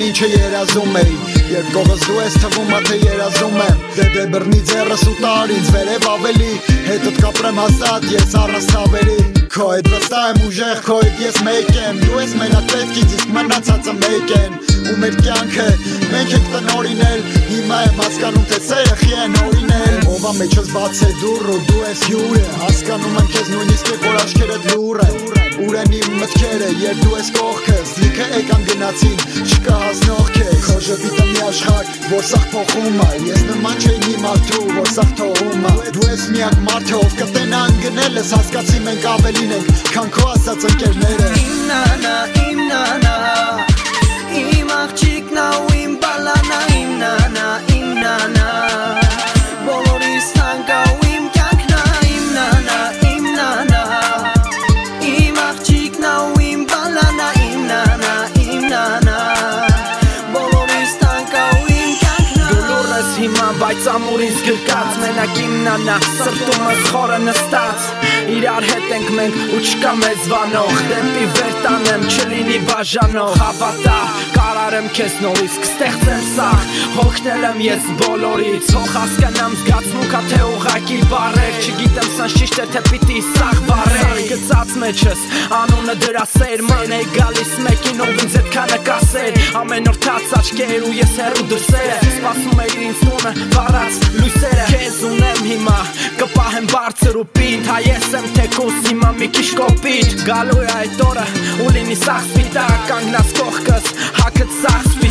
գիտեն ինչ է երազում էի Երբ կողս դու ես թվում թե երազում եմ Դե բռնի ձեռս ու տար ինձ վերև ավելի Հետդ կապրեմ հաստատ ես առանց թավերի Քո հետ վստահ եմ ուժեղ, քո հետ ես մեկ եմ Դու ես մենակ պետքից իսկ մնացածը մեկ են Ու մեր կյանքը մենք ենք տնօրինել Հիմա եմ հասկանում թե սերխի են օրինել Ով մեջս բաց է դուռ ու դու ես հյուրը Հասկանում եմ քեզ նույնիսկ երբ որ աչքերդ լուռ են Ուր են իմ մտքերը երբ դու ես կողքս Լիքը եկան գնացին չկա հասնող քեզ Քո ժպիտը մի աշխարհ որ սաղ փոխում է Ես նման չէի մի մարդու որ սաղ թողում է Դու ես միակ մարդը ով կտենա անգնելս Հասկացի մենք ավելին ենք քան քո ասած ընկերները Իմ նանա, իմ նանա Իմ աղջիկն ու իմ բալանա Իմ նանա, իմ նանա Բոլորիս թանկա ու իմ կյանքն Իմ նանա, իմ նանա Իմ աղջիկն ու իմ բալանա Իմ նանա, իմ նանա Բոլորիս թանկա ու իմ կյանքն Դու լուռ ես հիմա, բայց ամուր ինձ գրկած Մենակ իմ նանա, սրտումս խորը նստած Իրար հետ ենք մենք ու չկա մեզ վանող Դեպի վեր տանեմ չլինի բաժանող Հավատա, կարարեմ քեզ նորից կստեղծեմ սաղ Հոգնել եմ ես բոլորից Հող հասկանամ զգացմունքա թե ուղակի բարեր Չգիտեմ սանց ճիշտ է թե պիտի սաղ բարեր Գծած մեջս անունը դրա սերման Է գալիս մեկին ով ինձ էդքանը կասեր Ամեն օր թաց աչքեր ու ես հեռու դրսերը Սպասում էիր ինձ տունը վառած լույսերը Քեզ ունեմ հիմա կպահեմ բարձր ու պինդ Հայես եմ թեկուս հիմա մի քիչ կոպիտ Գալու է այդ օրը ու լինի սաղ սպիտակ Կանգնած կողքս հագդ սաղ